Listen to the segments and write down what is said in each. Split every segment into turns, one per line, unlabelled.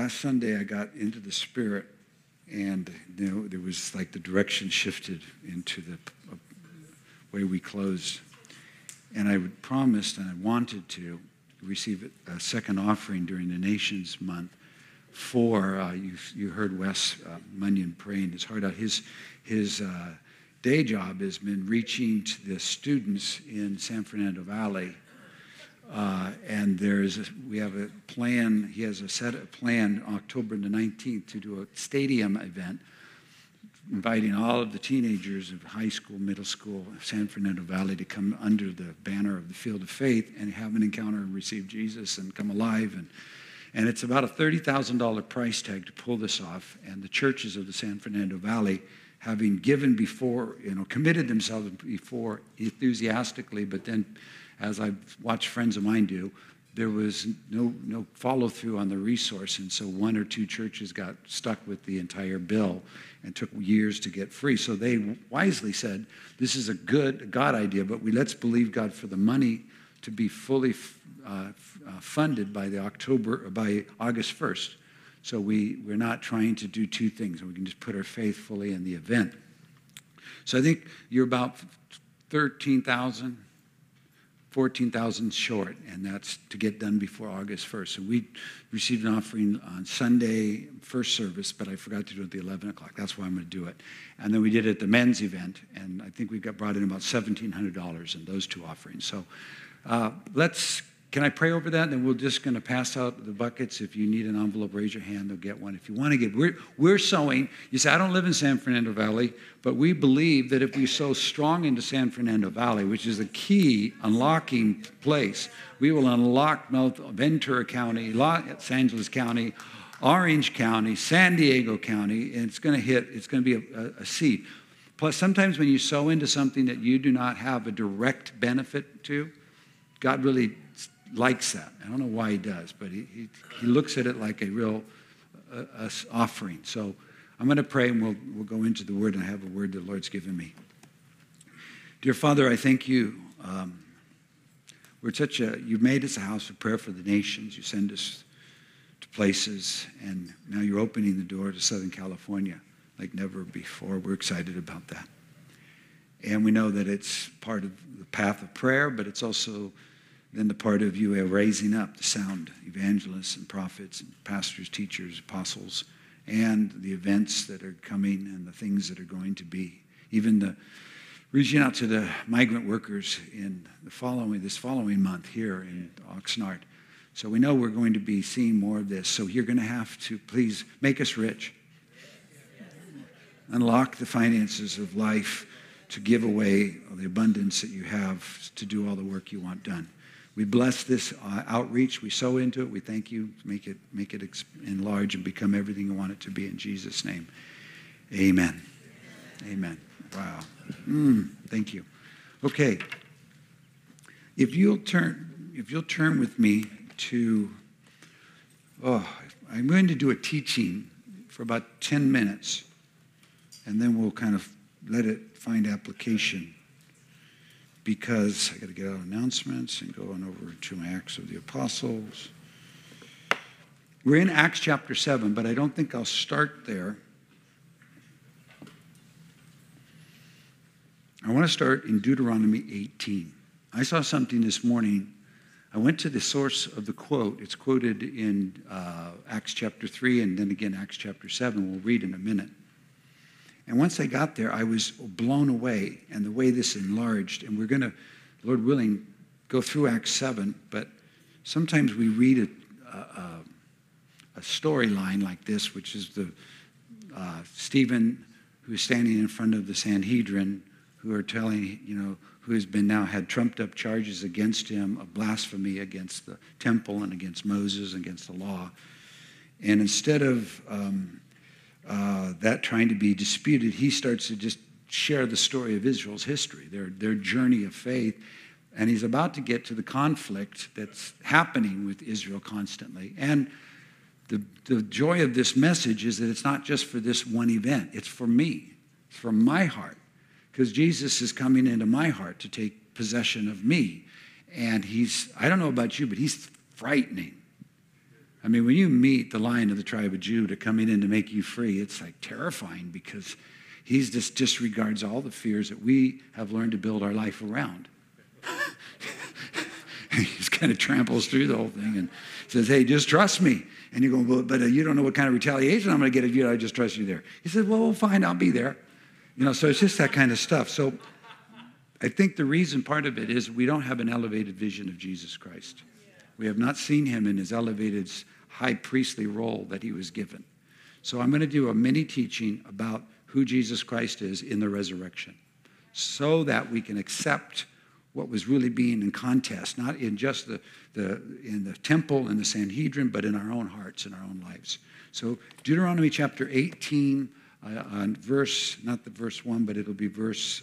last Sunday I got into the Spirit, and there was like the direction shifted into the way we closed. And I promised, and I wanted to receive a second offering during the Nations Month for, you heard Wes Munyon praying his heart out. His day job has been reaching to the students in San Fernando Valley. And we have a plan, he has a plan October the 19th to do a stadium event, inviting all of the teenagers of high school, middle school, San Fernando Valley to come under the banner of the Field of Faith and have an encounter and receive Jesus and come alive. And it's about a $30,000 price tag to pull this off. And the churches of the San Fernando Valley, having given before, committed themselves before enthusiastically, but then as I've watched friends of mine do, there was no follow-through on the resource, and so one or two churches got stuck with the entire bill and took years to get free. So they wisely said, this is a good God idea, but let's believe God for the money to be fully funded by August 1st. So we're not trying to do two things, and we can just put our faith fully in the event. So I think you're about 13,000, 14,000 short, and that's to get done before August 1st. So we received an offering on Sunday, first service, but I forgot to do it at the 11 o'clock. That's why I'm going to do it. And then we did it at the men's event, and I think we brought in about $1,700 in those two offerings. So can I pray over that? And then we're just going to pass out the buckets. If you need an envelope, raise your hand. They'll get one. If you want to give, we're sowing. You say, I don't live in San Fernando Valley, but we believe that if we sow strong into San Fernando Valley, which is a key unlocking place, we will unlock Ventura County, Los Angeles County, Orange County, San Diego County, and it's going to be a seed. Plus, sometimes when you sow into something that you do not have a direct benefit to, God really likes that. I don't know why he does, but he looks at it like a real offering. So I'm going to pray, and we'll go into the word, and I have a word the Lord's given me. Dear Father, I thank you. You've made us a house of prayer for the nations. You send us to places, and now you're opening the door to Southern California like never before. We're excited about that. And we know that it's part of the path of prayer, but it's also then the part of you raising up the sound evangelists and prophets and pastors, teachers, apostles, and the events that are coming and the things that are going to be. Even the reaching out to the migrant workers in this following month here in Oxnard. So we know we're going to be seeing more of this. So you're going to have to please make us rich. Unlock the finances of life to give away the abundance that you have to do all the work you want done. We bless this outreach. We sow into it. We thank you. Make it enlarge and become everything you want it to be in Jesus' name. Amen. Amen. Wow. Thank you. Okay. If you'll turn with me to, I'm going to do a teaching for about 10 minutes, and then we'll kind of let it find application, because I got to get out announcements and go on over to Acts of the Apostles. We're in Acts chapter 7, but I don't think I'll start there. I want to start in Deuteronomy 18. I saw something this morning. I went to the source of the quote. It's quoted in Acts chapter 3 and then again Acts chapter 7. We'll read in a minute. And once I got there, I was blown away, and the way this enlarged. And we're going to, Lord willing, go through Acts 7, but sometimes we read a storyline like this, which is the Stephen, who's standing in front of the Sanhedrin, who are telling, who has been now had trumped up charges against him of blasphemy against the temple and against Moses, against the law. And instead of that trying to be disputed, he starts to just share the story of Israel's history, their journey of faith. And he's about to get to the conflict that's happening with Israel constantly. And the joy of this message is that it's not just for this one event. It's for me. It's for my heart. Because Jesus is coming into my heart to take possession of me. And I don't know about you, but he's frightening. I mean, when you meet the Lion of the tribe of Judah coming in to make you free, it's like terrifying because he just disregards all the fears that we have learned to build our life around. He just kind of tramples through the whole thing and says, hey, just trust me. And you go, well, but you don't know what kind of retaliation I'm going to get if I just trust you there. He said, well, fine, I'll be there. So it's just that kind of stuff. So I think the reason part of it is we don't have an elevated vision of Jesus Christ. We have not seen him in his elevated high priestly role that he was given. So I'm going to do a mini teaching about who Jesus Christ is in the resurrection so that we can accept what was really being in contest, not in just in the temple and the Sanhedrin, but in our own hearts and our own lives. So Deuteronomy chapter 18, on verse, not the verse 1, but it'll be verse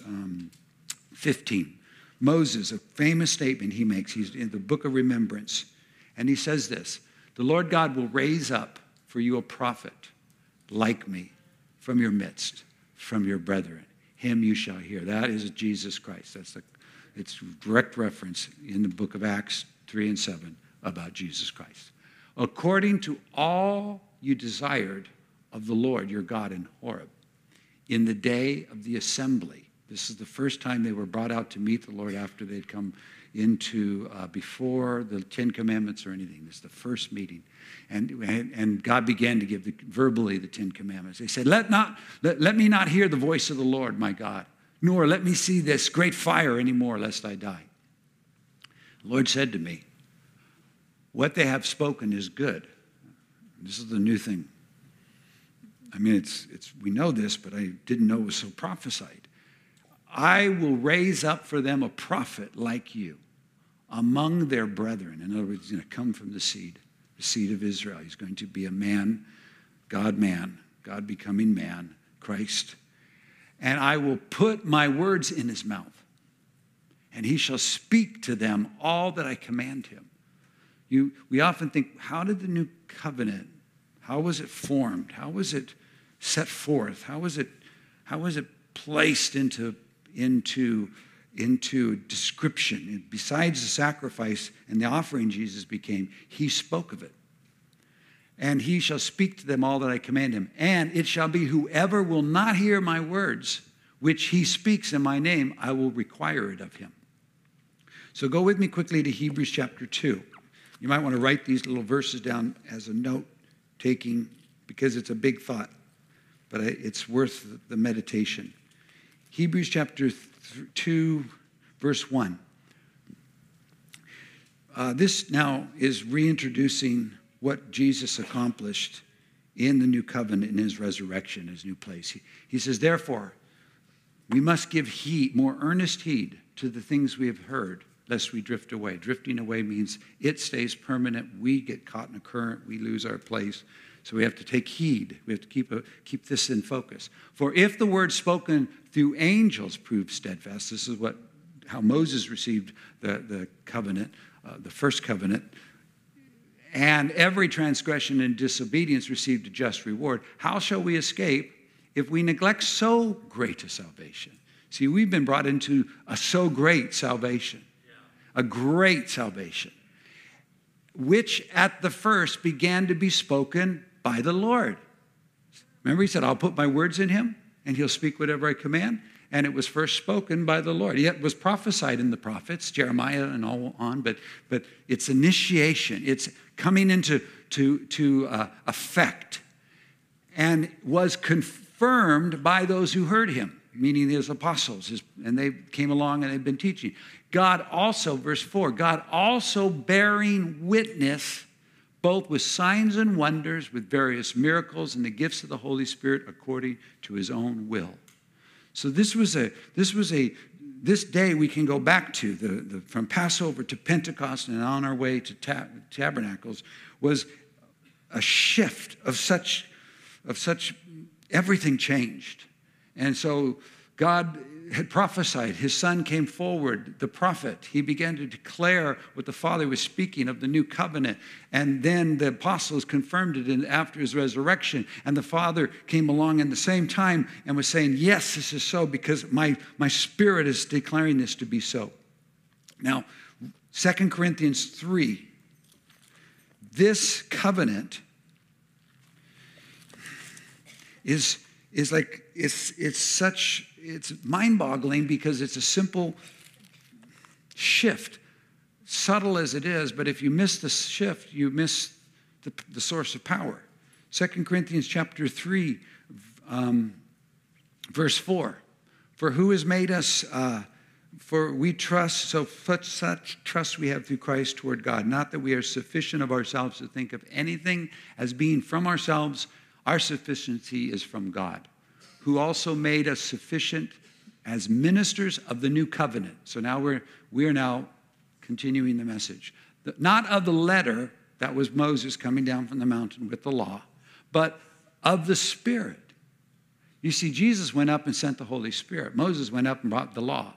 15. Moses, a famous statement he makes. He's in the book of remembrance. And he says this, the Lord God will raise up for you a prophet like me from your midst, from your brethren. Him you shall hear. That is Jesus Christ. It's direct reference in the book of Acts 3 and 7 about Jesus Christ. According to all you desired of the Lord your God in Horeb, in the day of the assembly. This is the first time they were brought out to meet the Lord after they'd come into, before the Ten Commandments or anything. This is the first meeting. And God began to give verbally the Ten Commandments. They said, let me not hear the voice of the Lord, my God, nor let me see this great fire anymore, lest I die. The Lord said to me, what they have spoken is good. This is the new thing. I mean, we know this, but I didn't know it was so prophesied. I will raise up for them a prophet like you among their brethren. In other words, he's going to come from the seed of Israel. He's going to be a man, God becoming man, Christ. And I will put my words in his mouth, and he shall speak to them all that I command him. We often think, how did the new covenant, how was it formed? How was it set forth? How was it placed into description? And besides the sacrifice and the offering Jesus became, he spoke of it. And he shall speak to them all that I command him. And it shall be whoever will not hear my words, which he speaks in my name, I will require it of him. So go with me quickly to Hebrews chapter 2. You might want to write these little verses down as a note taking, because it's a big thought, but it's worth the meditation. Hebrews chapter 2, verse 1. This now is reintroducing what Jesus accomplished in the new covenant, in his resurrection, his new place. He says, therefore, we must give more earnest heed to the things we have heard, lest we drift away. Drifting away means it stays permanent. We get caught in a current. We lose our place. So we have to take heed. We have to keep this in focus. For if the word spoken through angels proved steadfast, this is how Moses received the covenant, the first covenant, and every transgression and disobedience received a just reward, how shall we escape if we neglect so great a salvation? See, we've been brought into a so great salvation, a great salvation, which at the first began to be spoken by the Lord. Remember, he said, I'll put my words in him, and he'll speak whatever I command. And it was first spoken by the Lord. It was prophesied in the prophets, Jeremiah and all on, but it's initiation. It's coming into effect, and was confirmed by those who heard him, meaning his apostles, and they came along and they've been teaching. God also, verse 4, God also bearing witness both with signs and wonders, with various miracles and the gifts of the Holy Spirit according to his own will. So this day we can go back to from Passover to Pentecost and on our way to Tabernacles was a shift of such everything changed. And so God had prophesied. His son came forward, the prophet. He began to declare what the Father was speaking of the new covenant. And then the apostles confirmed it after his resurrection. And the Father came along in the same time and was saying, yes, this is so because my spirit is declaring this to be so. Now, 2 Corinthians 3 this covenant is like, it's mind-boggling because it's a simple shift, subtle as it is, but if you miss the shift, you miss the source of power. 2 Corinthians chapter 3, verse 4. For who has made us, for we trust, so such trust we have through Christ toward God, not that we are sufficient of ourselves to think of anything as being from ourselves. Our sufficiency is from God, who also made us sufficient as ministers of the new covenant. So now we are now continuing the message. Not of the letter, that was Moses coming down from the mountain with the law, but of the Spirit. You see, Jesus went up and sent the Holy Spirit. Moses went up and brought the law.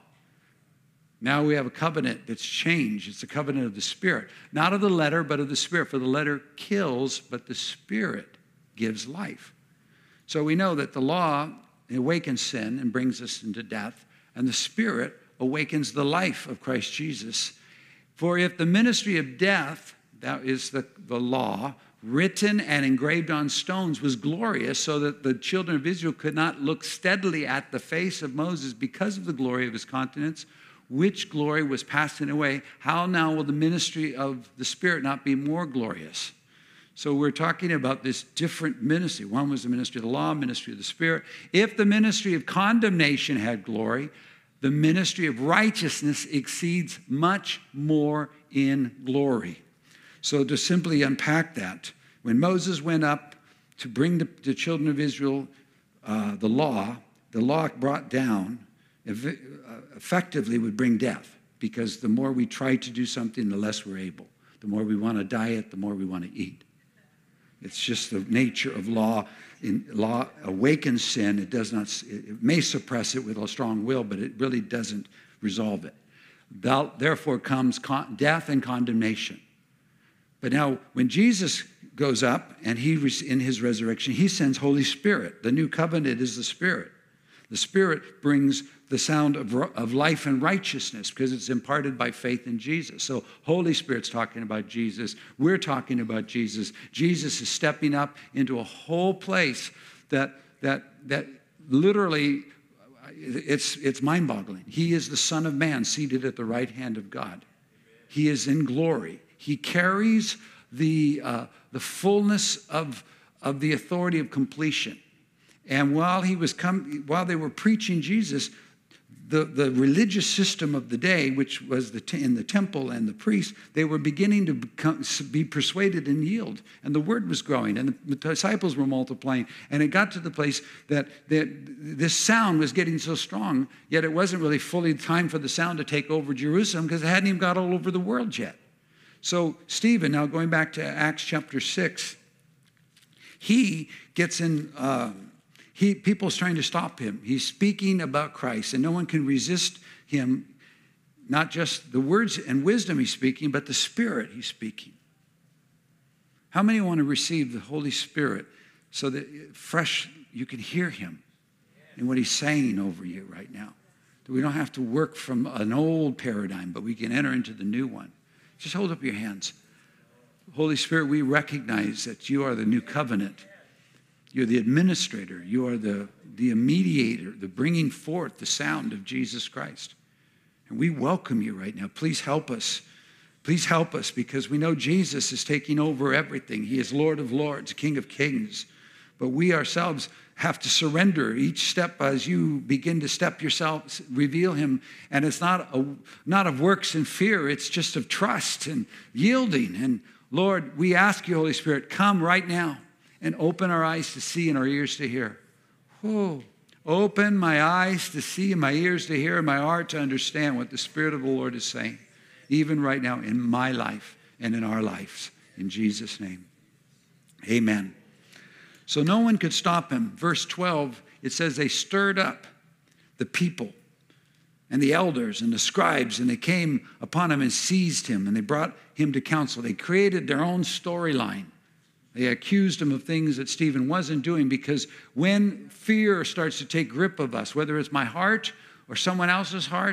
Now we have a covenant that's changed. It's the covenant of the Spirit. Not of the letter, but of the Spirit. For the letter kills, but the Spirit gives life. So we know that the law awakens sin and brings us into death, and the Spirit awakens the life of Christ Jesus. For if the ministry of death, that is the law, written and engraved on stones, was glorious, so that the children of Israel could not look steadily at the face of Moses because of the glory of his countenance, which glory was passing away, how now will the ministry of the Spirit not be more glorious? So we're talking about this different ministry. One was the ministry of the law, ministry of the Spirit. If the ministry of condemnation had glory, the ministry of righteousness exceeds much more in glory. So to simply unpack that, when Moses went up to bring the children of Israel the law brought down effectively would bring death, because the more we try to do something, the less we're able. The more we want to diet, the more we want to eat. It's just the nature of law. Law awakens sin. It may suppress it with a strong will, but it really doesn't resolve it. Therefore comes death and condemnation. But now, when Jesus goes up and in his resurrection, he sends Holy Spirit. The new covenant is the Spirit. The Spirit brings the sound of life and righteousness because it's imparted by faith in Jesus. So Holy Spirit's talking about Jesus. We're talking about Jesus. Jesus is stepping up into a whole place that literally, it's mind-boggling. He is the Son of Man seated at the right hand of God. He is in glory. He carries the fullness of the authority of completion. And while they were preaching Jesus, the religious system of the day, which was in the temple and the priests, they were beginning to be persuaded and yield. And the word was growing, and the disciples were multiplying. And it got to the place that this sound was getting so strong, yet it wasn't really fully time for the sound to take over Jerusalem because it hadn't even got all over the world yet. So Stephen, now going back to Acts chapter 6, he gets in... people's trying to stop him. He's speaking about Christ, and no one can resist him, not just the words and wisdom he's speaking, but the Spirit he's speaking. How many want to receive the Holy Spirit so that fresh you can hear him and what he's saying over you right now? That we don't have to work from an old paradigm, but we can enter into the new one. Just hold up your hands. Holy Spirit, we recognize that you are the new covenant. You're the administrator. You are the mediator, the bringing forth the sound of Jesus Christ. And we welcome you right now. Please help us. Please help us, because we know Jesus is taking over everything. He is Lord of Lords, King of Kings. But we ourselves have to surrender each step as you begin to step yourself, reveal him. And it's not of works and fear. It's just of trust and yielding. And Lord, we ask you, Holy Spirit, come right now and open our eyes to see and our ears to hear. Whoa. Open my eyes to see and my ears to hear and my heart to understand what the Spirit of the Lord is saying, even right now in my life and in our lives. In Jesus' name. Amen. So no one could stop him. Verse 12, it says they stirred up the people and the elders and the scribes, and they came upon him and seized him, and they brought him to council. They created their own storyline. They accused him of things that Stephen wasn't doing, because when fear starts to take grip of us, whether it's my heart or someone else's heart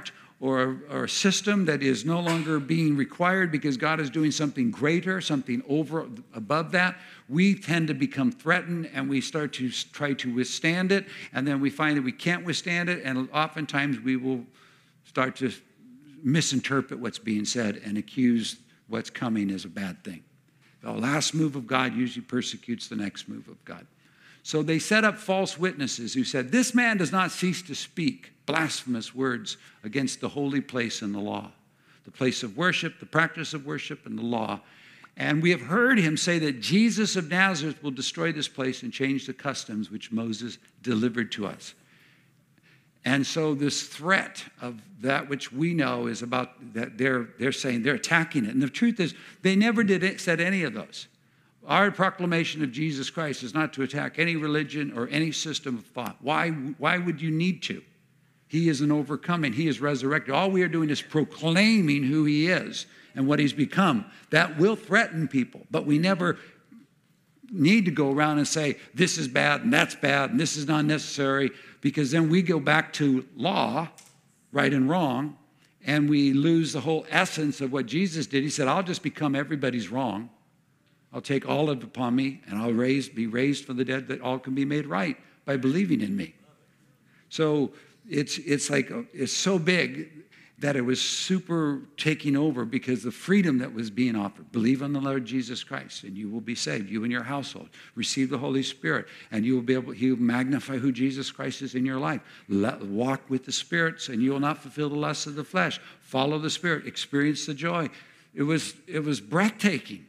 or a system that is no longer being required because God is doing something greater, something above that, we tend to become threatened and we start to try to withstand it, and then we find that we can't withstand it, and oftentimes we will start to misinterpret what's being said and accuse what's coming as a bad thing. The last move of God usually persecutes the next move of God. So they set up false witnesses who said, this man does not cease to speak blasphemous words against the holy place and the law, the place of worship, the practice of worship, and the law. And we have heard him say that Jesus of Nazareth will destroy this place and change the customs which Moses delivered to us. And so this threat of that which we know is about that they're saying they're attacking it. And the truth is, they never said any of those. Our proclamation of Jesus Christ is not to attack any religion or any system of thought. Why would you need to? He is an overcoming. He is resurrected. All we are doing is proclaiming who he is and what he's become. That will threaten people, but we never need to go around and say, this is bad and that's bad and this is not necessary, because then we go back to law, right and wrong, and we lose the whole essence of what Jesus did. He said, I'll just become everybody's wrong. I'll take all of it upon me, and I'll be raised from the dead, that all can be made right by believing in me. So it's like, it's so big that it was super taking over because the freedom that was being offered. Believe on the Lord Jesus Christ, and you will be saved, you and your household. Receive the Holy Spirit, and you will be able, he will magnify who Jesus Christ is in your life. Walk with the Spirit, and you will not fulfill the lusts of the flesh. Follow the Spirit, experience the joy. It was breathtaking.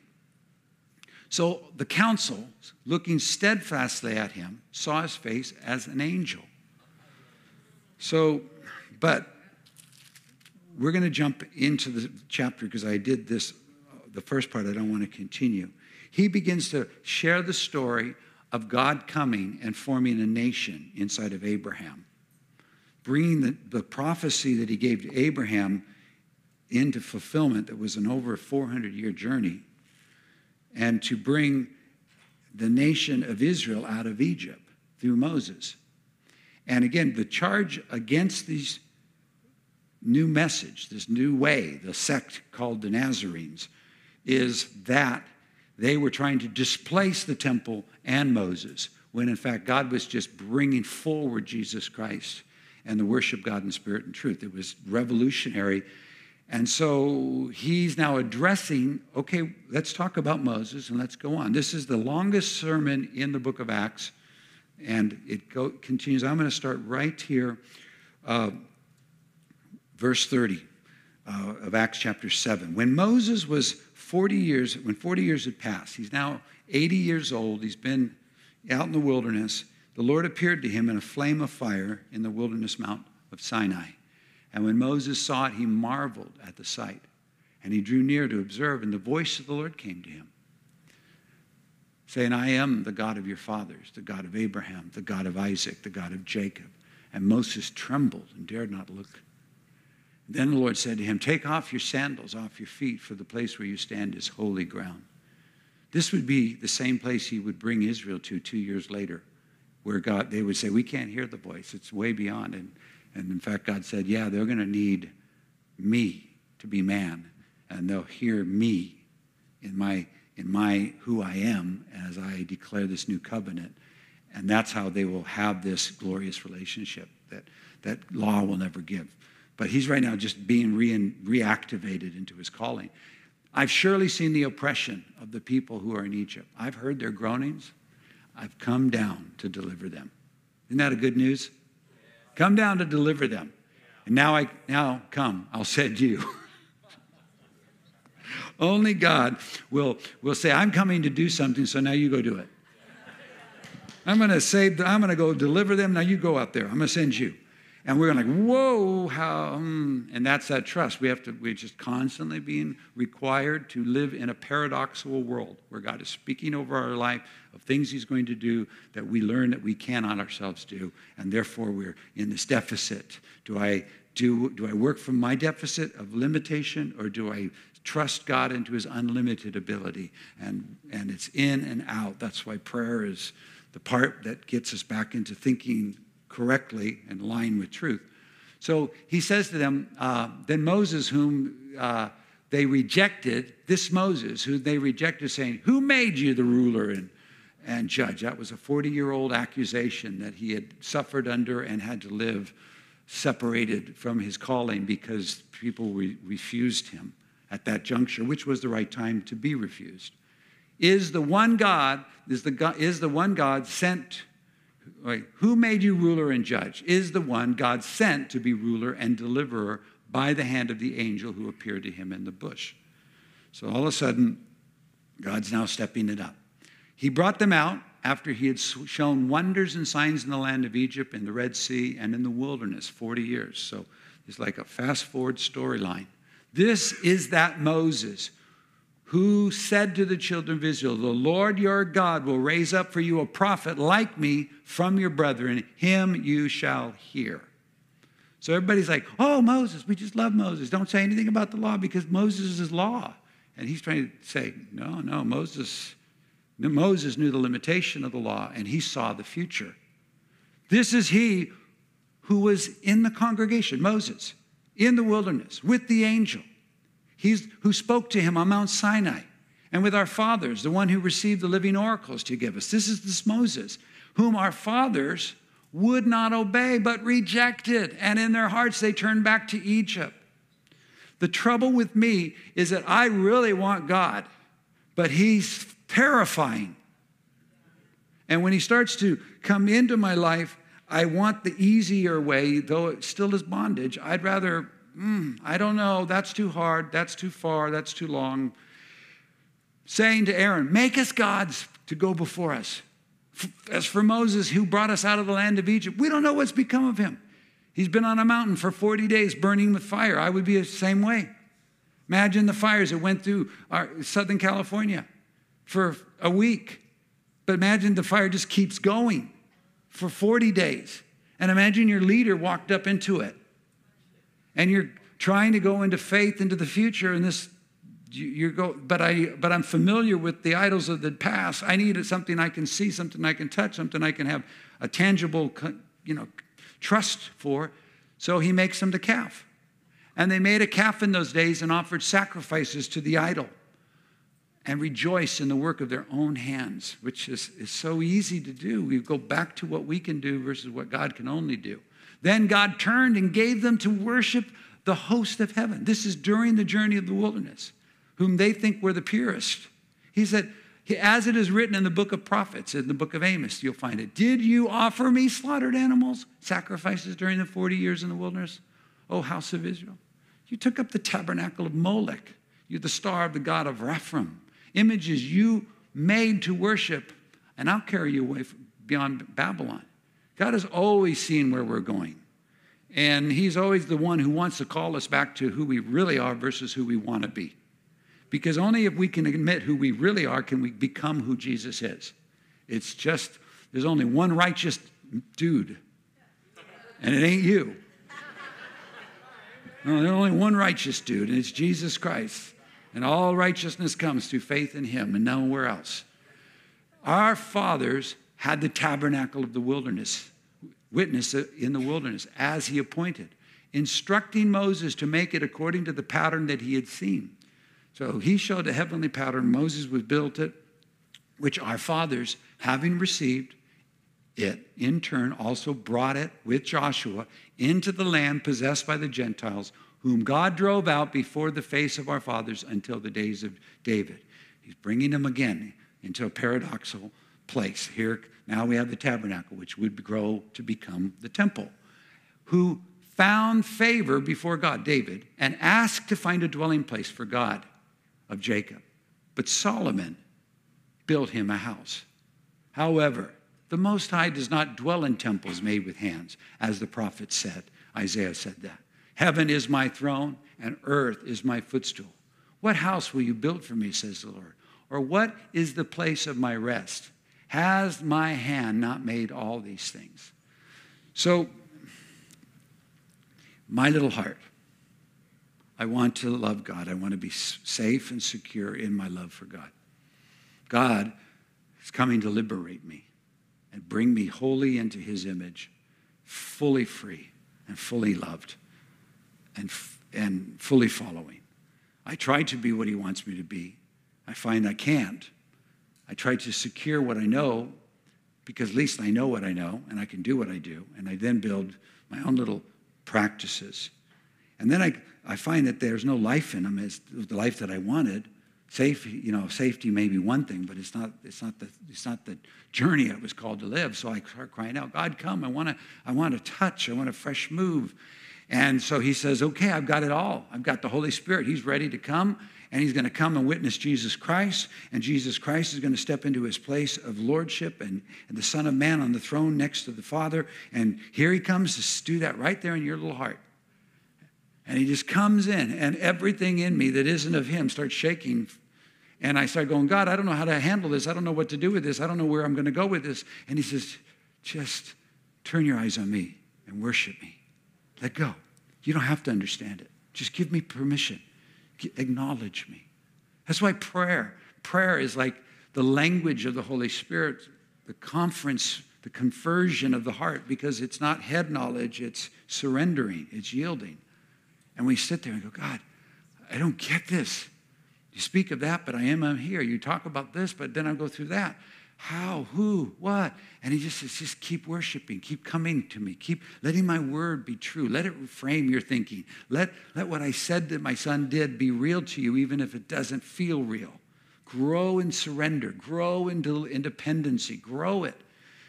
So the council, looking steadfastly at him, saw his face as an angel. So, but we're going to jump into the chapter because I did this, the first part, I don't want to continue. He begins to share the story of God coming and forming a nation inside of Abraham, bringing the prophecy that he gave to Abraham into fulfillment that was an over 400-year journey, and to bring the nation of Israel out of Egypt through Moses. And again, the charge against these new message, this new way, the sect called the Nazarenes, is that they were trying to displace the temple and Moses, when in fact God was just bringing forward Jesus Christ and the worship God in spirit and truth. It was revolutionary. And so he's now addressing, okay, let's talk about Moses and let's go on. This is the longest sermon in the book of Acts, and it continues. I'm going to start right here, verse 30 of Acts chapter 7. When Moses was 40 years, when 40 years had passed, he's now 80 years old, he's been out in the wilderness, the Lord appeared to him in a flame of fire in the wilderness mount of Sinai. And when Moses saw it, he marveled at the sight. And he drew near to observe, and the voice of the Lord came to him, saying, I am the God of your fathers, the God of Abraham, the God of Isaac, the God of Jacob. And Moses trembled and dared not look. Then the Lord said to him, take off your sandals off your feet, for the place where you stand is holy ground. This would be the same place he would bring Israel to 2 years later, where they would say, we can't hear the voice. It's way beyond. And in fact, God said, yeah, they're going to need me to be man, and they'll hear me in my who I am as I declare this new covenant. And that's how they will have this glorious relationship that law will never give. But he's right now just being reactivated into his calling. I've surely seen the oppression of the people who are in Egypt. I've heard their groanings. I've come down to deliver them. Isn't that a good news? Come down to deliver them. And now come, I'll send you. Only God will say, I'm coming to do something, so now you go do it. I'm going to go deliver them, now you go out there. I'm going to send you. And we're like, whoa, how, and that's that trust. We're just constantly being required to live in a paradoxical world where God is speaking over our life of things he's going to do that we learn that we cannot ourselves do. And therefore we're in this deficit. Do I work from my deficit of limitation, or do I trust God into his unlimited ability? And it's in and out. That's why prayer is the part that gets us back into thinking correctly in line with truth. So he says to them, then Moses, whom they rejected, this Moses, who they rejected, saying, who made you the ruler and judge? That was a 40-year-old accusation that he had suffered under and had to live separated from his calling because people refused him at that juncture, which was the right time to be refused. Is the one God sent? Who made you ruler and judge? Is the one God sent to be ruler and deliverer by the hand of the angel who appeared to him in the bush? So all of a sudden, God's now stepping it up. He brought them out after he had shown wonders and signs in the land of Egypt, in the Red Sea, and in the wilderness 40 years. So it's like a fast-forward storyline. This is that Moses who said to the children of Israel, the Lord your God will raise up for you a prophet like me from your brethren. Him you shall hear. So everybody's like, oh, Moses, we just love Moses. Don't say anything about the law because Moses is law. And he's trying to say, no, Moses knew the limitation of the law, and he saw the future. This is he who was in the congregation, Moses, in the wilderness with the angel. He's who spoke to him on Mount Sinai, and with our fathers, the one who received the living oracles to give us. This is this Moses, whom our fathers would not obey, but rejected, and in their hearts they turned back to Egypt. The trouble with me is that I really want God, but he's terrifying. And when he starts to come into my life, I want the easier way, though it still is bondage. I'd rather, I don't know, that's too hard, that's too far, that's too long. Saying to Aaron, make us gods to go before us. As for Moses, who brought us out of the land of Egypt, we don't know what's become of him. He's been on a mountain for 40 days burning with fire. I would be the same way. Imagine the fires that went through Southern California for a week. But imagine the fire just keeps going for 40 days. And imagine your leader walked up into it. And you're trying to go into faith into the future, and but I'm familiar with the idols of the past. I needed something I can see, something I can touch, something I can have a tangible, trust for. So he makes them the calf. And they made a calf in those days and offered sacrifices to the idol and rejoice in the work of their own hands, which is so easy to do. We go back to what we can do versus what God can only do. Then God turned and gave them to worship the host of heaven. This is during the journey of the wilderness, whom they think were the purest. He said, as it is written in the book of prophets, in the book of Amos, you'll find it. Did you offer me slaughtered animals, sacrifices during the 40 years in the wilderness, O house of Israel? You took up the tabernacle of Molech. You're the star of the god of Rephaim. Images you made to worship, and I'll carry you away beyond Babylon. God has always seen where we're going. And he's always the one who wants to call us back to who we really are versus who we want to be. Because only if we can admit who we really are can we become who Jesus is. It's just, there's only one righteous dude, and it ain't you. No, there's only one righteous dude, and it's Jesus Christ. And all righteousness comes through faith in him and nowhere else. Our fathers had the tabernacle of the wilderness, witness in the wilderness, as he appointed, instructing Moses to make it according to the pattern that he had seen. So he showed a heavenly pattern. Moses was built it, which our fathers, having received it, in turn also brought it with Joshua into the land possessed by the Gentiles, whom God drove out before the face of our fathers until the days of David. He's bringing them again into a paradoxical place. Here, now we have the tabernacle, which would grow to become the temple, who found favor before God, David, and asked to find a dwelling place for God of Jacob. But Solomon built him a house. However, the Most High does not dwell in temples made with hands, as the prophet said. Isaiah said that. Heaven is my throne, and earth is my footstool. What house will you build for me, says the Lord? Or what is the place of my rest? Has my hand not made all these things? So, my little heart, I want to love God. I want to be safe and secure in my love for God. God is coming to liberate me and bring me wholly into his image, fully free. and fully loved and fully following. I try to be what he wants me to be. I find I can't. I try to secure what I know because at least I know what I know and I can do what I do. And I then build my own little practices. And then I find that there's no life in them as the life that I wanted. Safety may be one thing, but it's not the journey I was called to live. So I start crying out, God, come! I want a touch. I want a fresh move. And so he says, okay, I've got it all. I've got the Holy Spirit. He's ready to come, and he's going to come and witness Jesus Christ. And Jesus Christ is going to step into his place of lordship and the Son of Man on the throne next to the Father. And here he comes to do that right there in your little heart. And he just comes in, and everything in me that isn't of him starts shaking. And I start going, God, I don't know how to handle this. I don't know what to do with this. I don't know where I'm going to go with this. And he says, just turn your eyes on me and worship me. Let go. You don't have to understand it. Just give me permission. Acknowledge me. That's why prayer is like the language of the Holy Spirit, the conversion of the heart, because it's not head knowledge, it's surrendering, it's yielding. And we sit there and go, God, I don't get this. You speak of that, but I'm here. You talk about this, but then I go through that. How, who, what? And he just says, just keep worshiping, keep coming to me, keep letting my word be true. Let it frame your thinking. Let what I said that my son did be real to you, even if it doesn't feel real. Grow in surrender, grow into independency, grow it.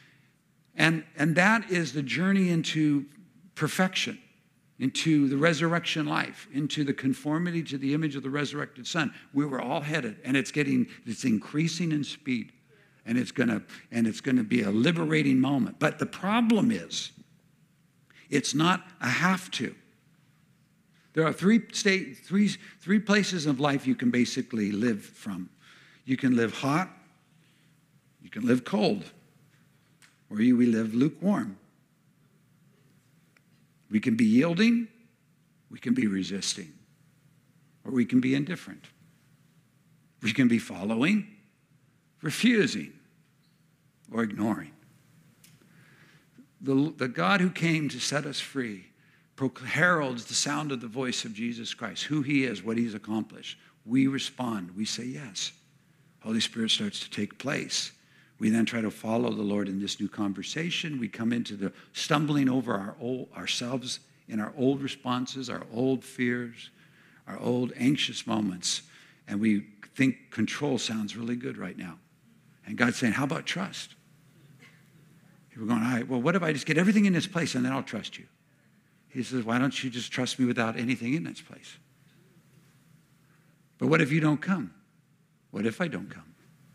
And that is the journey into perfection, into the resurrection life, into the conformity to the image of the resurrected Son. We were all headed, and it's increasing in speed. And it's going to be a liberating moment. But the problem is, it's not a have to. There are three places of life you can basically live from. You can live hot, you can live cold, or we live lukewarm. We can be yielding, we can be resisting, or we can be indifferent. We can be following, refusing, or ignoring. The God who came to set us free heralds the sound of the voice of Jesus Christ, who he is, what he's accomplished. We respond. We say yes. Holy Spirit starts to take place. We then try to follow the Lord in this new conversation. We come into the stumbling over ourselves in our old responses, our old fears, our old anxious moments, and we think control sounds really good right now. And God's saying, how about trust? We're going, all right, well, what if I just get everything in this place and then I'll trust you? He says, why don't you just trust me without anything in this place? But what if you don't come? What if I don't come?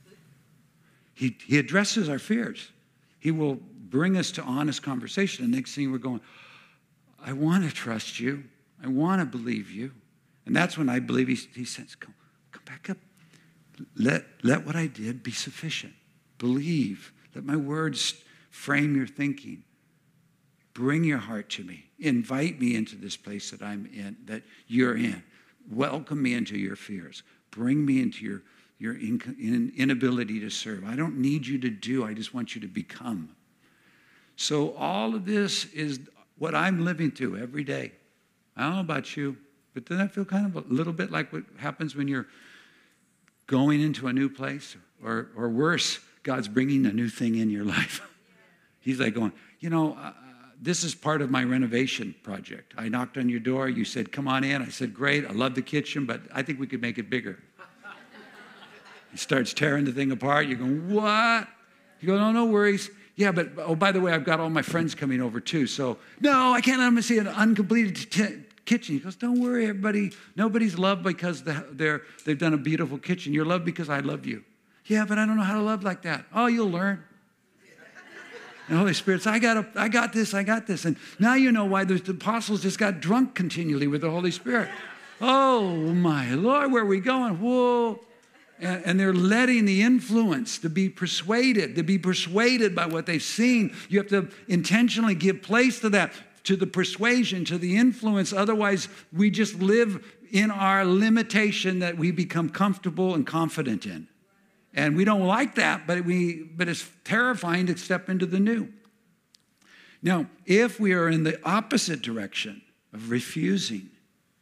He addresses our fears. He will bring us to honest conversation. And next thing we're going, I want to trust you. I want to believe you. And that's when I believe he says, come back up. Let what I did be sufficient. Believe. Let my words frame your thinking. Bring your heart to me. Invite me into this place that I'm in, that you're in. Welcome me into your fears. Bring me into your inability to serve. I don't need you to do. I just want you to become. So all of this is what I'm living through every day. I don't know about you, but doesn't that feel kind of a little bit like what happens when you're going into a new place? Or worse, God's bringing a new thing in your life. He's like going, this is part of my renovation project. I knocked on your door. You said, come on in. I said, great. I love the kitchen, but I think we could make it bigger. He starts tearing the thing apart. You're going, what? You go, no worries. Yeah, but, oh, by the way, I've got all my friends coming over too. So, no, I can't let them see an uncompleted kitchen. He goes, don't worry, everybody. Nobody's loved because they've done a beautiful kitchen. You're loved because I love you. Yeah, but I don't know how to love like that. Oh, you'll learn. And the Holy Spirit says, I got this. And now you know why the apostles just got drunk continually with the Holy Spirit. Oh, my Lord, where are we going? Whoa. And they're letting the influence to be persuaded by what they've seen. You have to intentionally give place to that, to the persuasion, to the influence. Otherwise, we just live in our limitation that we become comfortable and confident in. And we don't like that, but it's terrifying to step into the new. Now, if we are in the opposite direction of refusing,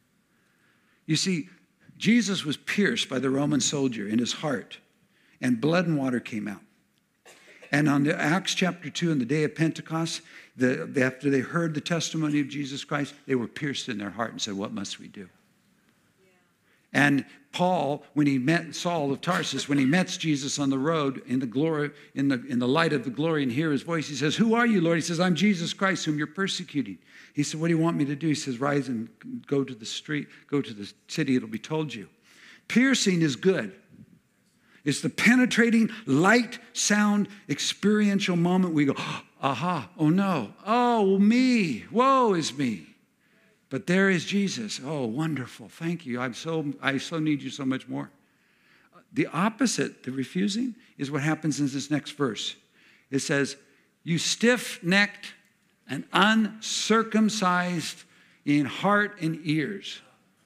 you see, Jesus was pierced by the Roman soldier in his heart, and blood and water came out. And on the Acts chapter 2, on the day of Pentecost, after they heard the testimony of Jesus Christ, they were pierced in their heart and said, what must we do? And Paul, when he met Saul of Tarsus, when he met Jesus on the road in the glory, in the light of the glory, and hear his voice, he says, who are you, Lord? He says, I'm Jesus Christ, whom you're persecuting. He said, what do you want me to do? He says, rise and go to the street, go to the city, it'll be told you. Piercing is good. It's the penetrating light, sound, experiential moment we go, aha, oh no, oh me, woe is me. But there is Jesus. Oh, wonderful. Thank you. I so need you so much more. The opposite, the refusing, is what happens in this next verse. It says, you stiff-necked and uncircumcised in heart and ears.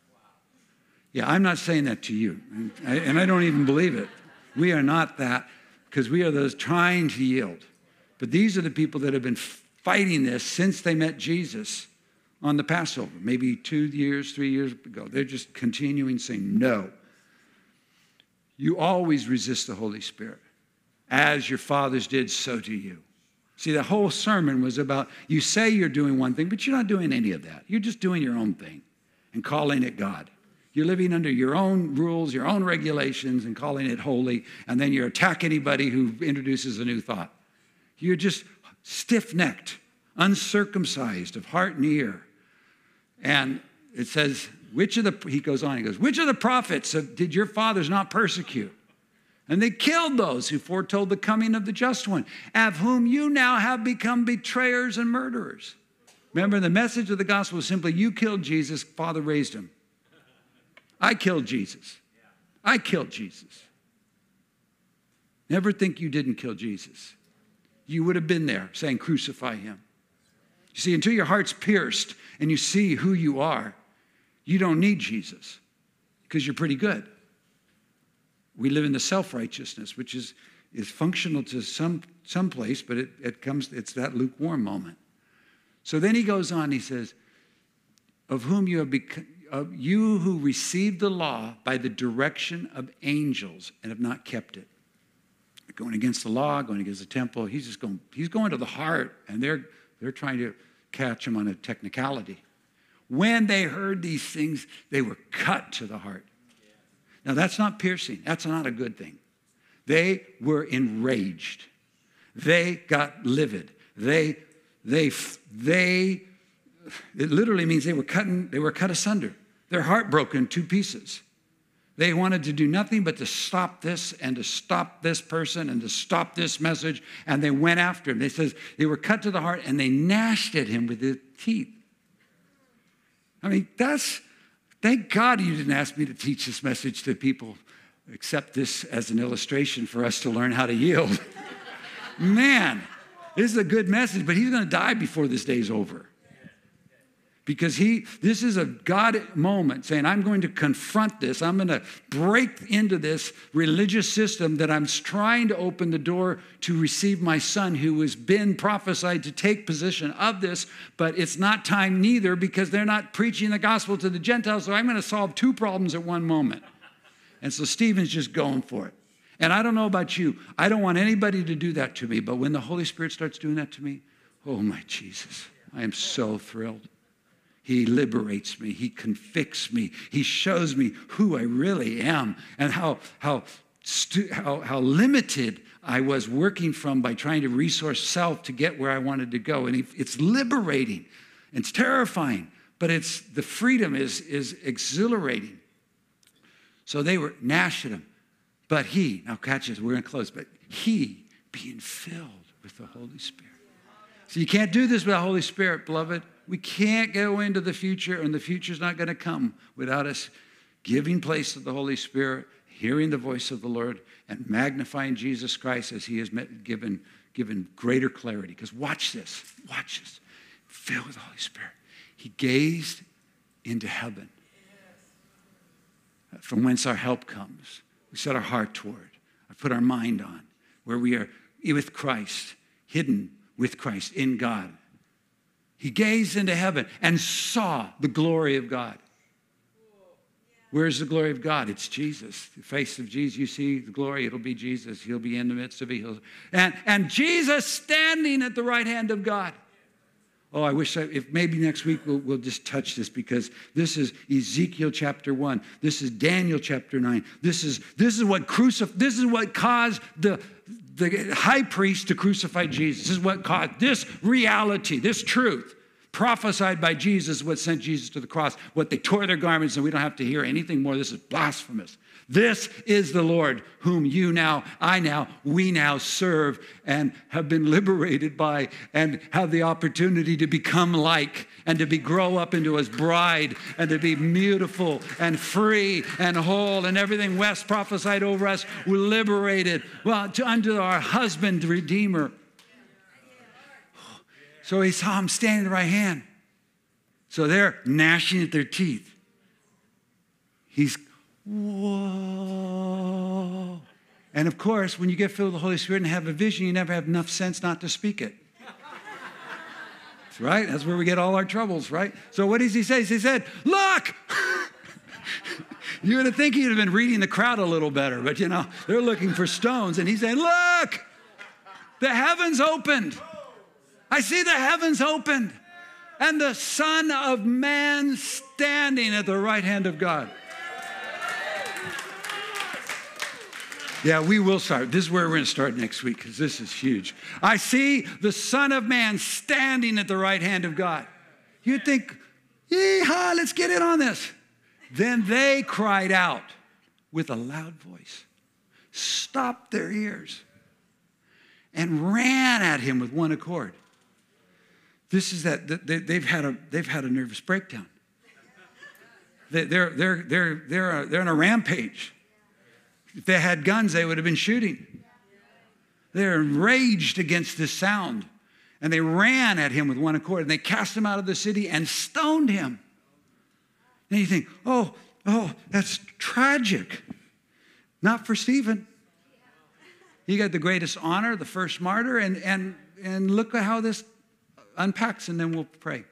Yeah, I'm not saying that to you. And I don't even believe it. We are not that, because we are those trying to yield. But these are the people that have been fighting this since they met Jesus on the Passover, maybe 2 years, 3 years ago. They're just continuing saying, no. You always resist the Holy Spirit. As your fathers did, so do you. See, the whole sermon was about, you say you're doing one thing, but you're not doing any of that. You're just doing your own thing and calling it God. You're living under your own rules, your own regulations, and calling it holy, and then you attack anybody who introduces a new thought. You're just stiff-necked, uncircumcised of heart and ear. And it says, which of the prophets did your fathers not persecute? And they killed those who foretold the coming of the just one, of whom you now have become betrayers and murderers. Remember, the message of the gospel is simply, you killed Jesus, Father raised him. I killed Jesus. I killed Jesus. Never think you didn't kill Jesus. You would have been there saying, crucify him. You see, until your heart's pierced and you see who you are, you don't need Jesus because you're pretty good. We live in the self-righteousness, which is functional to some place, but it's that lukewarm moment. So then he goes on, he says, of whom you have become, you who received the law by the direction of angels and have not kept it. Going against the law, going against the temple, he's going to the heart, and they're trying to catch him on a technicality. When they heard these things, they were cut to the heart. Now, that's not piercing. That's not a good thing. They were enraged. They got livid. It literally means they were cut asunder. Their heart broke in 2 pieces. They wanted to do nothing but to stop this and to stop this person and to stop this message, and they went after him. They says they were cut to the heart and they gnashed at him with their teeth. I mean, thank God you didn't ask me to teach this message to people, except this as an illustration for us to learn how to yield. Man, this is a good message, but he's going to die before this day's over. Because this is a God moment saying, I'm going to confront this. I'm going to break into this religious system that I'm trying to open the door to receive my son who has been prophesied to take position of this, but it's not time neither because they're not preaching the gospel to the Gentiles, so I'm going to solve 2 problems at one moment. And so Stephen's just going for it. And I don't know about you. I don't want anybody to do that to me, but when the Holy Spirit starts doing that to me, oh my Jesus, I am so thrilled. He liberates me. He convicts me. He shows me who I really am and how limited I was working from by trying to resource self to get where I wanted to go. And it's liberating. It's terrifying, but the freedom is exhilarating. So they were gnashed at him. But now catch this, we're going to close. But he being filled with the Holy Spirit. So you can't do this without the Holy Spirit, beloved. We can't go into the future, and the future's not going to come without us giving place to the Holy Spirit, hearing the voice of the Lord, and magnifying Jesus Christ as he has given greater clarity. Because watch this. Filled with the Holy Spirit. He gazed into heaven, from whence our help comes. We set our heart toward. I put our mind on, where we are with Christ, hidden with Christ in God. He gazed into heaven and saw the glory of God. Where's the glory of God? It's Jesus. The face of Jesus. You see the glory, it'll be Jesus. He'll be in the midst of it. And Jesus standing at the right hand of God. Oh, I wish if maybe next week we'll just touch this, because this is Ezekiel chapter 1. This is Daniel chapter 9. This is what caused the high priest to crucify Jesus. This is what caused this reality, this truth, prophesied by Jesus, what sent Jesus to the cross. What they tore their garments, and we don't have to hear anything more. This is blasphemous. This is the Lord whom we now serve and have been liberated by, and have the opportunity to become like, and to grow up into his bride, and to be beautiful and free and whole, and everything Wes prophesied over us. We're liberated unto our husband, the Redeemer. So he saw him standing at the right hand. So they're gnashing at their teeth. Whoa. And of course, when you get filled with the Holy Spirit and have a vision, you never have enough sense not to speak it. That's right. That's where we get all our troubles, right? So what does he say? He said, look! You would think he'd have been reading the crowd a little better, but they're looking for stones. And he's saying, look! The heavens opened. I see the heavens opened. And the Son of Man standing at the right hand of God. Yeah, we will start. This is where we're going to start next week, because this is huge. I see the Son of Man standing at the right hand of God. You'd think, yeehaw, let's get in on this. Then they cried out with a loud voice, stopped their ears, and ran at him with one accord. This is that they've had a nervous breakdown. They're on a rampage. If they had guns, they would have been shooting. They're enraged against this sound. And they ran at him with one accord. And they cast him out of the city and stoned him. And you think, oh, that's tragic. Not for Stephen. He got the greatest honor, the first martyr. And look at how this unpacks, and then we'll pray.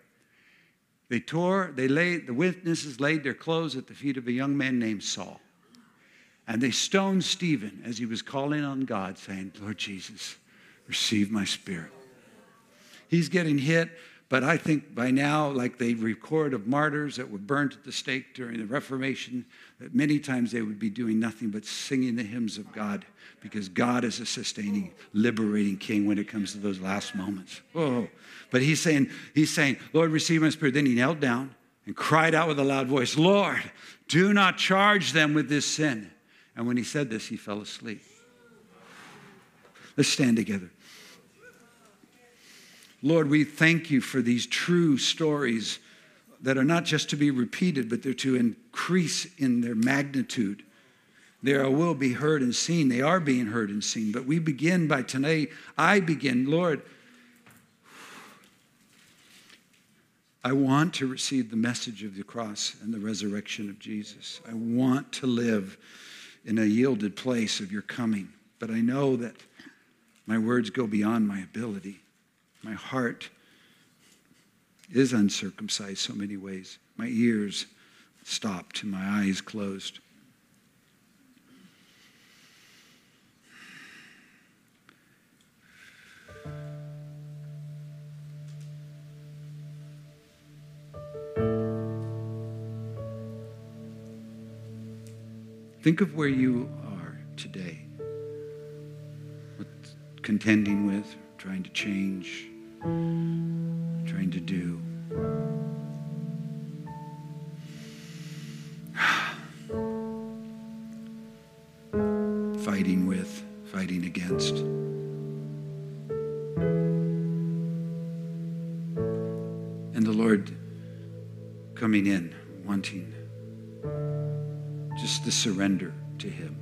The witnesses laid their clothes at the feet of a young man named Saul. And they stoned Stephen as he was calling on God, saying, Lord Jesus, receive my spirit. He's getting hit, but I think by now, like they record of martyrs that were burned at the stake during the Reformation, that many times they would be doing nothing but singing the hymns of God, because God is a sustaining, liberating King when it comes to those last moments. Oh, but he's saying, Lord, receive my spirit. Then he knelt down and cried out with a loud voice, Lord, do not charge them with this sin. And when he said this, he fell asleep. Let's stand together. Lord, we thank you for these true stories that are not just to be repeated, but they're to increase in their magnitude. They will be heard and seen. They are being heard and seen. But we begin by tonight. Lord, I want to receive the message of the cross and the resurrection of Jesus. I want to live in a yielded place of your coming. But I know that my words go beyond my ability. My heart is uncircumcised so many ways. My ears stopped and my eyes closed. Think of where you are today. Contending with, trying to change, trying to do. Fighting with, fighting against. And the Lord coming in, wanting just the surrender to him.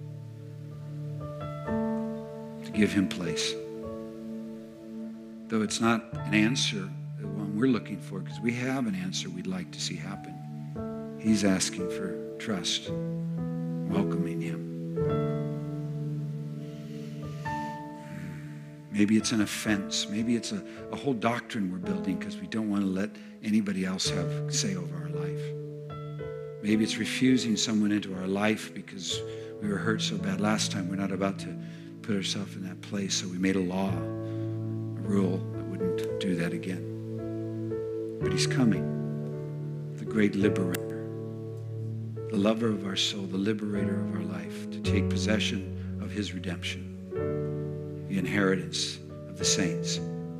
To give him place. Though it's not an answer, the one we're looking for, because we have an answer we'd like to see happen. He's asking for trust, welcoming him. Maybe it's an offense. Maybe it's a whole doctrine we're building because we don't want to let anybody else have say over our life. Maybe it's refusing someone into our life because we were hurt so bad last time. We're not about to put ourselves in that place, so we made a law, a rule that wouldn't do that again. But he's coming, the great liberator, the lover of our soul, the liberator of our life, to take possession of his redemption, the inheritance of the saints.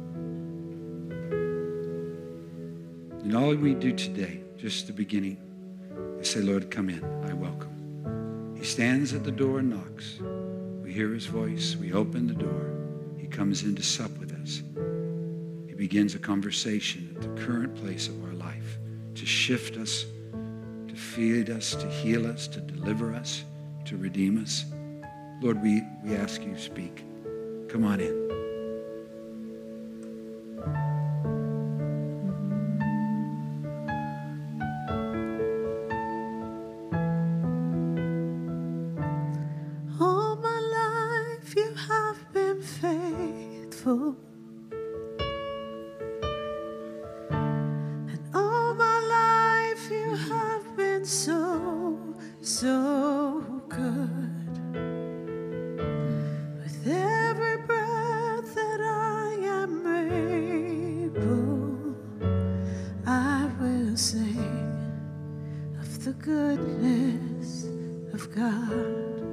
And all we do today, just the beginning, is say, Lord, come in, I welcome. He stands at the door and knocks. We hear his voice, we open the door. He comes in to sup with us. He begins a conversation at the current place of our life to shift us, to feed us, to heal us, to deliver us, to redeem us. Lord, we ask you to speak. Come on in.
All my life you have been faithful. And all my life you have been so, so good. With every breath that I am able, I will sing of the goodness of God.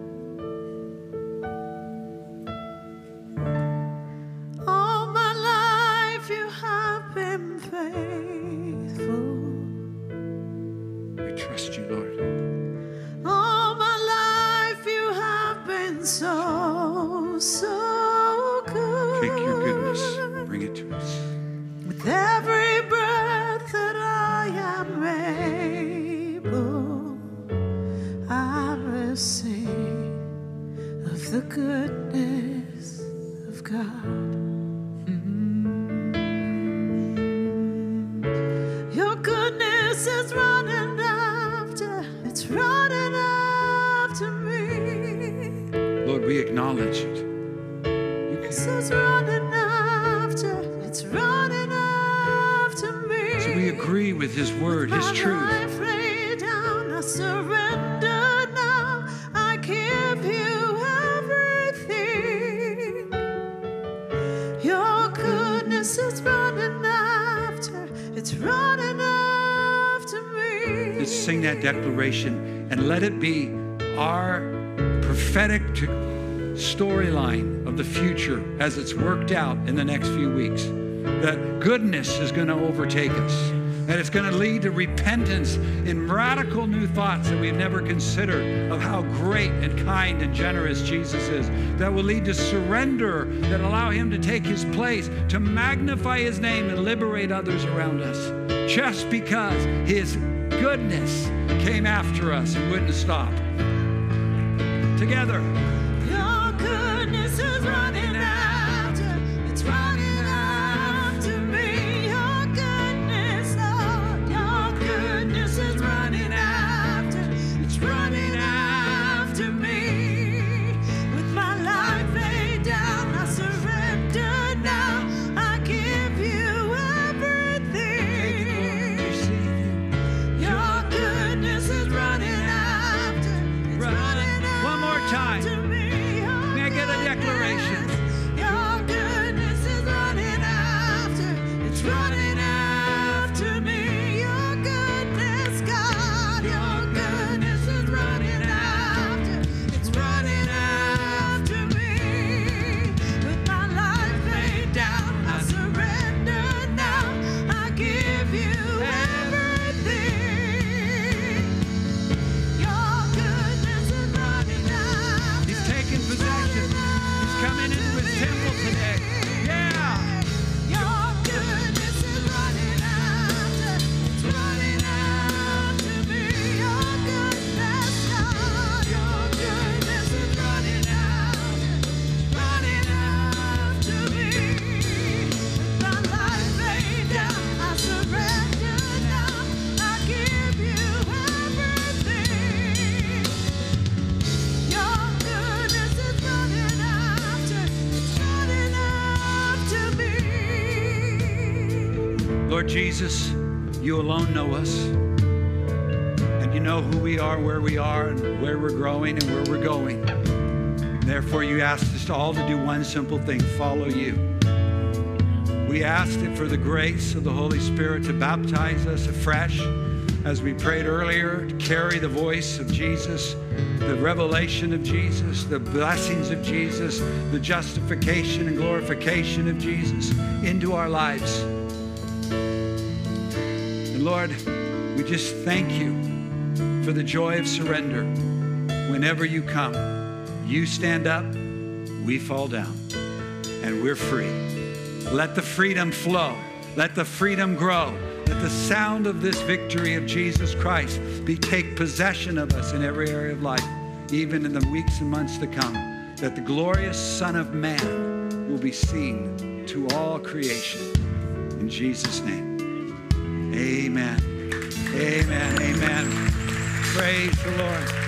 All my life you have been faithful.
We trust you, Lord.
All my life you have been so, so good.
Take your goodness, bring it to us.
With every breath that I am able, I will sing of the goodness of God. Your goodness is running after, it's running after me.
Lord, we acknowledge it. You
This
can,
is running after, it's running after me.
so we agree with his word, his
My
truth.
life laid down, I surrender now. I give you everything. Your goodness is running after, it's running after me.
Let's sing that declaration and let it be our prophetic storyline of the future as it's worked out in the next few weeks. That goodness is going to overtake us. That it's going to lead to repentance in radical new thoughts that we've never considered of how great and kind and generous Jesus is. That will lead to surrender that allow him to take his place, to magnify his name and liberate others around us. Just because his goodness came after us and wouldn't stop. Together.
Your goodness is running after, it's running after me. Your goodness, Lord, your goodness is running after, it's running after me. With my life laid down, I surrender now. I give you everything. Your goodness is running after, it's running after.
One more time. May I get a declaration?
Your goodness is running after, it's running after me. Your goodness, God, your goodness is running after, it's running after me. With my life laid down, I surrender now. I give you everything. Your goodness is running after.
He's taking possession. He's coming in. Lord Jesus, you alone know us. And you know who we are, where we are, and where we're growing and where we're going. Therefore, you asked us all to do one simple thing, follow you. We asked it for the grace of the Holy Spirit to baptize us afresh, as we prayed earlier, to carry the voice of Jesus, the revelation of Jesus, the blessings of Jesus, the justification and glorification of Jesus into our lives. And Lord, we just thank you for the joy of surrender. Whenever you come, you stand up, we fall down, and we're free. Let the freedom flow. Let the freedom grow. Let the sound of this victory of Jesus Christ take possession of us in every area of life, even in the weeks and months to come, that the glorious Son of Man will be seen to all creation. In Jesus' name, amen. Amen. Amen. Praise the Lord.